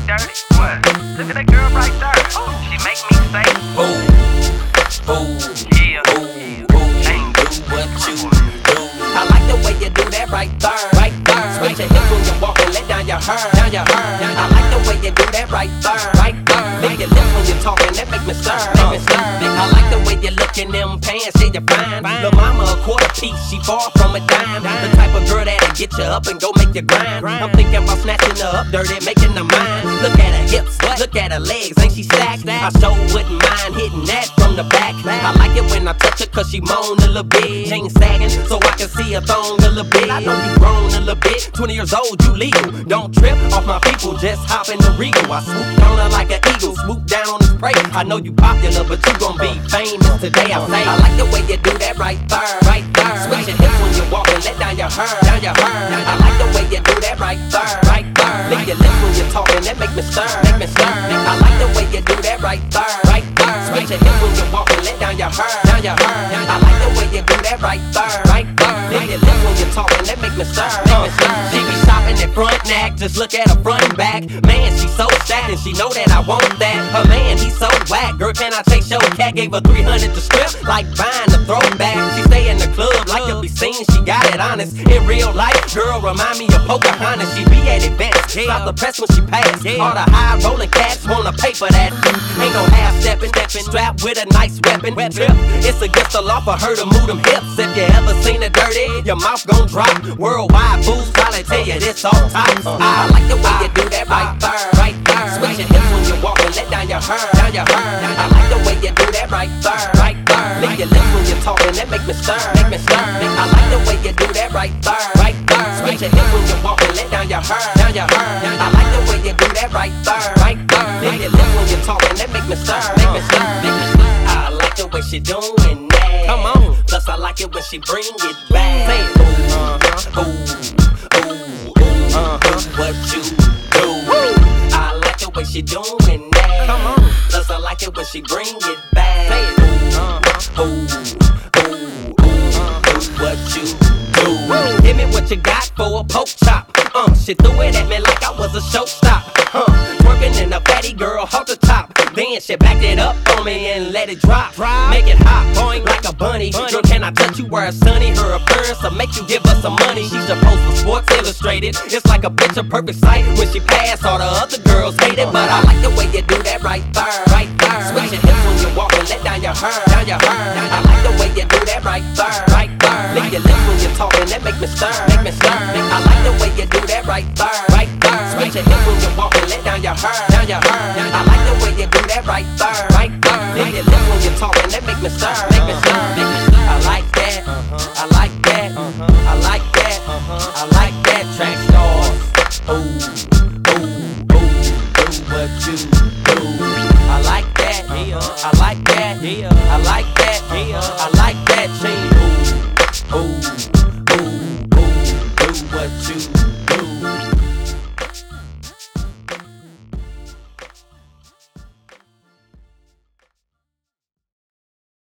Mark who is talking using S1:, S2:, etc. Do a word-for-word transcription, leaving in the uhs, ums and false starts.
S1: dirty. What? Look at that girl right there. She make me say,
S2: Ooh, ooh,
S1: yeah,
S2: ooh, ooh,
S1: ain't
S2: do what you do. I like the way you do that right there, right there. Switch your hips when you walk and let down your hair, down your hair. I like the way you do that right there, right there. Lick your lips when you're talking, that make me stir, make me stir. I like the way you look in them pants, yeah, you're fine. Lil' mama a quarter piece, she far from a dime. The type of girl that'll get you up and go make you grind. I'm thinking about snatching her up dirty, making her mine. Look at her hips, look at her legs, ain't she stacked? I sure wouldn't mind hitting that from the back. I like it when I touch her cause she moan a little bit. Chain sagging so I can see her thong a little bit. I know you grown a little bit, twenty years old, you legal. Don't trip off my people, just hop in the Regal. I swoop on her like an eagle, swoop down on his prey. I know you popular, but you gon' be famous today, I say. I like the way you do that right there, right there. Switch your hips when you walk and let down your hair, down your hair. I like the way you do that right there, right there. Lick your lips when you're talking, that make me stir, make me stir. I like the way you do that right there, right there. Switch your hips when you walk and let down your hair, down your hair. I like the way you do that right there, right there. Lick your lips when you're talking, that make me stir, make me stir. She be shopping at front neck, just look at her front and back. Man, she so sad and she know that I want that. Her man, he so whack. Girl, can I take your cat? Gave her three hundred to strip, like buying the throwback. She stay in the club, like to be seen, she got it honest. In real life, girl, remind me of Pocahontas. She be at events, stop the press when she pass. All the high rolling cats wanna pay for that. Ain't no half stepping, strapped with a nice weapon. Trip, it's against the law for her to move them hips. If you ever seen her dirty, your mouth gon' drop. Worldwide fools probably tell you this all tops. I like the way you do that right there, right there. Switch your hips when you walk and let down your hair, down your hair. I like the way you do that right there, right there. Lick your lips when you're talking, that make me stir, make me stir. I like the way you do that right there, right there. Switch your hips when you walk and let down your hair, down your hair. I like the way you do that right there, right there. Lick your lips when you're talking, that make me stir, make me stir, make me stir. I like the way she doing that. Come on. Plus I like it when she bring it back. Say it. Ooh, uh-huh. Ooh, ooh, ooh, uh-huh. What you do? Woo. I like the way she doing that. Come on. Plus I like it when she bring it back. Say it. Ooh, uh-huh. Ooh, ooh, ooh, uh-huh. What you do? Woo. Give me what you got for a poke chop. Uh, she threw it at me like I was a showstop. Huh, twerking in a fatty girl, hold the top. Then she backed it up on me and let it drop. Make it hot, boing like a bunny. Girl, can I touch you where it's sunny? Her appearance will make you give her some money. She's supposed to Sports Illustrated. It's like a picture perfect sight. When she passed, all the other girls hate it. But I like the way you do that right there, right there. Switch your hips when you walk and let down your hair, down your hair. I like the way you do that right there, right there. Lick your lips when you're talking, that make me stir, make me stir. I like the way you do that right there, right there. Switch your hips when you walk and let down your hair, down your hair. I like the way you do that right there, right there. Lick your lips when you're talking, that make me stir, make me stir, make me stir. I like that, I like that, I like that, I like that. Track stars, ooh, ooh, ooh, do what you do. I like that, I like that, I like that, I like that. Ooh, ooh.